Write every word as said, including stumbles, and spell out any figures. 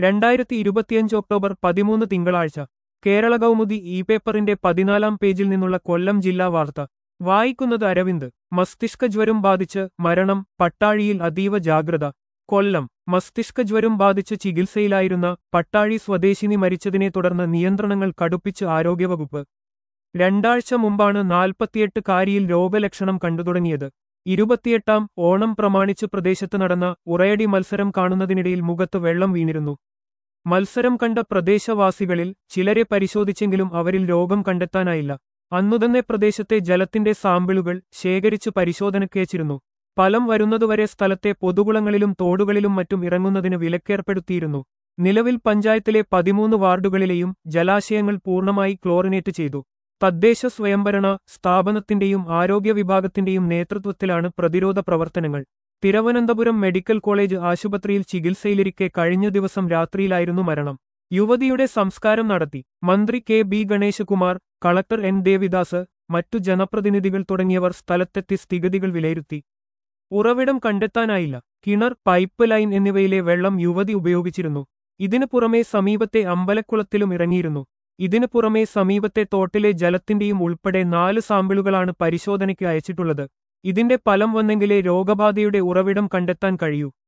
രണ്ടായിരത്തി ഇരുപത്തിയഞ്ച് ഒക്ടോബർ പതിമൂന്ന് തിങ്കളാഴ്ച കേരള കൗമുദി ഇ പേപ്പറിന്റെ പതിനാലാം പേജിൽ നിന്നുള്ള കൊല്ലം ജില്ലാ വാർത്ത വായിക്കുന്നത് അരവിന്ദ്. മസ്തിഷ്കജ്വരം ബാധിച്ച് മരണം, പട്ടാഴിയിൽ അതീവ ജാഗ്രത. കൊല്ലം. മസ്തിഷ്കജ്വരം ബാധിച്ച് ചികിത്സയിലായിരുന്ന പട്ടാഴി സ്വദേശിനി മരിച്ചതിനെ തുടർന്ന് നിയന്ത്രണങ്ങൾ കടുപ്പിച്ച് ആരോഗ്യവകുപ്പ്. രണ്ടാഴ്ച മുമ്പാണ് നാൽപ്പത്തിയെട്ടുകാരിയിൽ രോഗലക്ഷണം കണ്ടുതുടങ്ങിയത്. ഇരുപത്തിയെട്ടാം ഓണം പ്രമാണിച്ച് പ്രദേശത്ത് നടന്ന ഉറയടി മത്സരം കാണുന്നതിനിടയിൽ മുഖത്ത് വെള്ളം വീണിരുന്നു. മത്സരം കണ്ട പ്രദേശവാസികളിൽ ചിലരെ പരിശോധിച്ചെങ്കിലും അവരിൽ രോഗം കണ്ടെത്താനായില്ല. അന്നുതന്നെ പ്രദേശത്തെ ജലത്തിന്റെ സാമ്പിളുകൾ ശേഖരിച്ച് പരിശോധനയ്ക്കയച്ചിരുന്നു. ഫലം വരുന്നതുവരെ സ്ഥലത്തെ പൊതുകുളങ്ങളിലും തോടുകളിലും മറ്റും ഇറങ്ങുന്നതിന് വിലക്കേർപ്പെടുത്തിയിരുന്നു. നിലവിൽ പഞ്ചായത്തിലെ പതിമൂന്ന് വാർഡുകളിലെയും ജലാശയങ്ങൾ പൂർണ്ണമായി ക്ലോറിനേറ്റ് ചെയ്തു. തദ്ദേശ സ്വയംഭരണ സ്ഥാപനത്തിന്റെയും ആരോഗ്യ വിഭാഗത്തിന്റെയും നേതൃത്വത്തിലാണ് പ്രതിരോധ പ്രവർത്തനങ്ങൾ. തിരുവനന്തപുരം മെഡിക്കൽ കോളേജ് ആശുപത്രിയിൽ ചികിത്സയിലിരിക്കെ കഴിഞ്ഞ ദിവസം രാത്രിയിലായിരുന്നു മരണം. യുവതിയുടെ സംസ്കാരം നടത്തി. മന്ത്രി K B Ganeshkumar, collector N Devidas, മറ്റു ജനപ്രതിനിധികൾ തുടങ്ങിയവർ സ്ഥലത്തെത്തി സ്ഥിതിഗതികൾ വിലയിരുത്തി. ഉറവിടം കണ്ടെത്താനായില്ല. കിണർ, പൈപ്പ് ലൈൻ എന്നിവയിലെ വെള്ളം യുവതി ഉപയോഗിച്ചിരുന്നു. ഇതിനു പുറമെ സമീപത്തെ അമ്പലക്കുളത്തിലും ഇറങ്ങിയിരുന്നു. ഇതിനു പുറമെ സമീപത്തെ തോട്ടിലെ ജലത്തിന്റെയും ഉൾപ്പെടെ നാല് സാമ്പിളുകളാണ് പരിശോധനയ്ക്ക് അയച്ചിട്ടുള്ളത്. ഇതിന്റെ ഫലം വന്നെങ്കിലേ രോഗബാധയുടെ ഉറവിടം കണ്ടെത്താൻ കഴിയൂ.